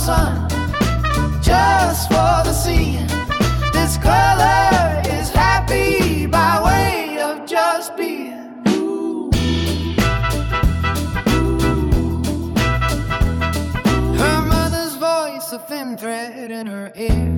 sun, just for the seeing. This color is happy by way of just being. Her mother's voice, a thin thread in her ear.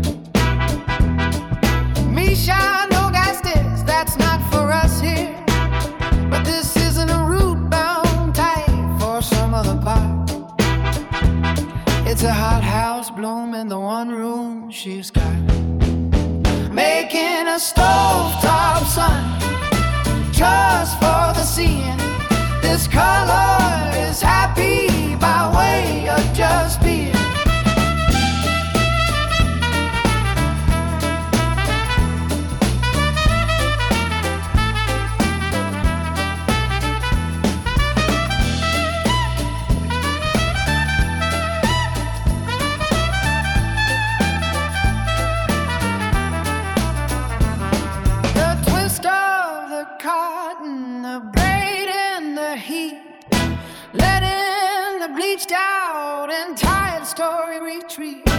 Misha, no gastes, that's not for us here. But this isn't a route bound tight for some other part. It's a hothouse bloom in the one room she's got, making a stovetop sun, just for the seeing. This color is happy by way of just being. Cotton, the braid in the heat, letting the bleached out and tired story retreat.